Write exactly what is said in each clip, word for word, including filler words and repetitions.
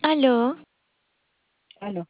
Aló, Aló,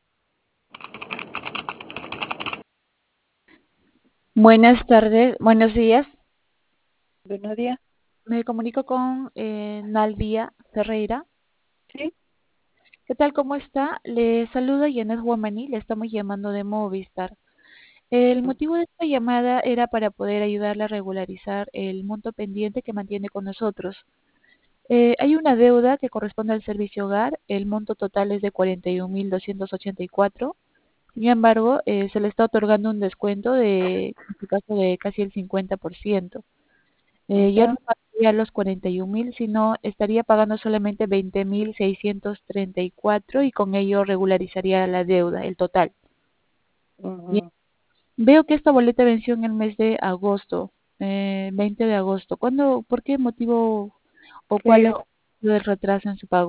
Buenas tardes, buenos días. buenos días. Me comunico con eh, Naldia Ferreira. Sí, ¿Qué tal? ¿Cómo está? Le saluda Yanet Guamaní, le estamos llamando de Movistar. El mm, motivo de esta llamada era para poder ayudarle a regularizar el monto pendiente que mantiene con nosotros. Eh, hay una deuda que corresponde al servicio hogar, el monto total es de cuarenta y un mil doscientos ochenta y cuatro. Sin embargo, eh, se le está otorgando un descuento de, en su caso, de casi el cincuenta por ciento. Eh, ya ya, no pagaría los cuarenta y un mil, sino estaría pagando solamente veinte mil seiscientos treinta y cuatro y con ello regularizaría la deuda, el total. Bien. ujú. Veo que esta boleta venció en el mes de agosto, eh, veinte de agosto. ¿Cuándo, por qué motivo o cuál es Pero, el retraso en su pago?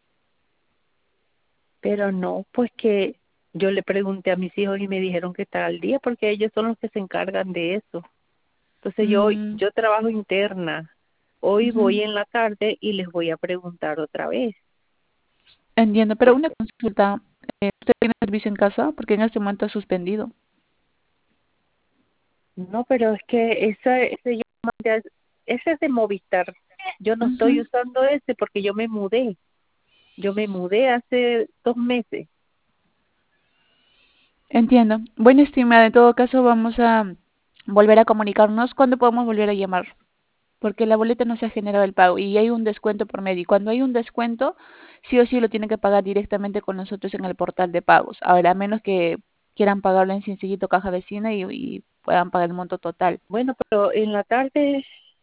pero no, pues que yo le pregunté a mis hijos y me dijeron que está al día porque ellos son los que se encargan de eso. Entonces yo, Mm, yo trabajo interna. Hoy ujú, voy en la tarde y les voy a preguntar otra vez. entiendo, pero una Porque, consulta. eh, ¿Usted tiene servicio en casa? Porque en este momento ha suspendido. no, pero es que esa, ese, yo mandé a- ese es de Movistar. Yo no estoy Ujú. usando ese porque yo me mudé. Yo me mudé hace dos meses. Entiendo. Bueno, estimada, en todo caso vamos a volver a comunicarnos. ¿Cuándo podemos volver a llamar? Porque la boleta no se ha generado el pago y hay un descuento por medio. Y cuando hay un descuento, sí o sí lo tienen que pagar directamente con nosotros en el portal de pagos. Ahora, a menos que quieran pagarlo en sencillito caja vecina y, y puedan pagar el monto total. Bueno, pero en la tarde,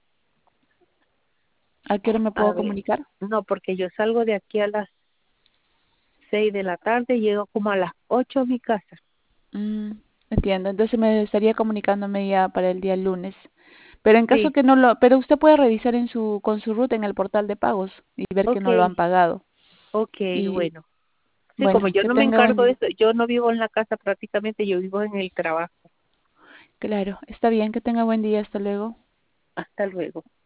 ¿A qué hora me a puedo ver, comunicar? no, porque yo salgo de aquí a las seis de la tarde, llego como a las ocho a mi casa. Mm, entiendo. Entonces me estaría comunicándome ya para el día lunes. Pero en caso Sí, que no lo, pero usted puede revisar en su, con su ruta en el portal de pagos y ver que ok, no lo han pagado. ok, Y bueno. Sí, como bueno, yo que no me tenga buen encargo de día. eso, yo no vivo en la casa prácticamente, yo vivo en el trabajo. Claro, está bien, que tenga buen día. Hasta luego. Hasta luego.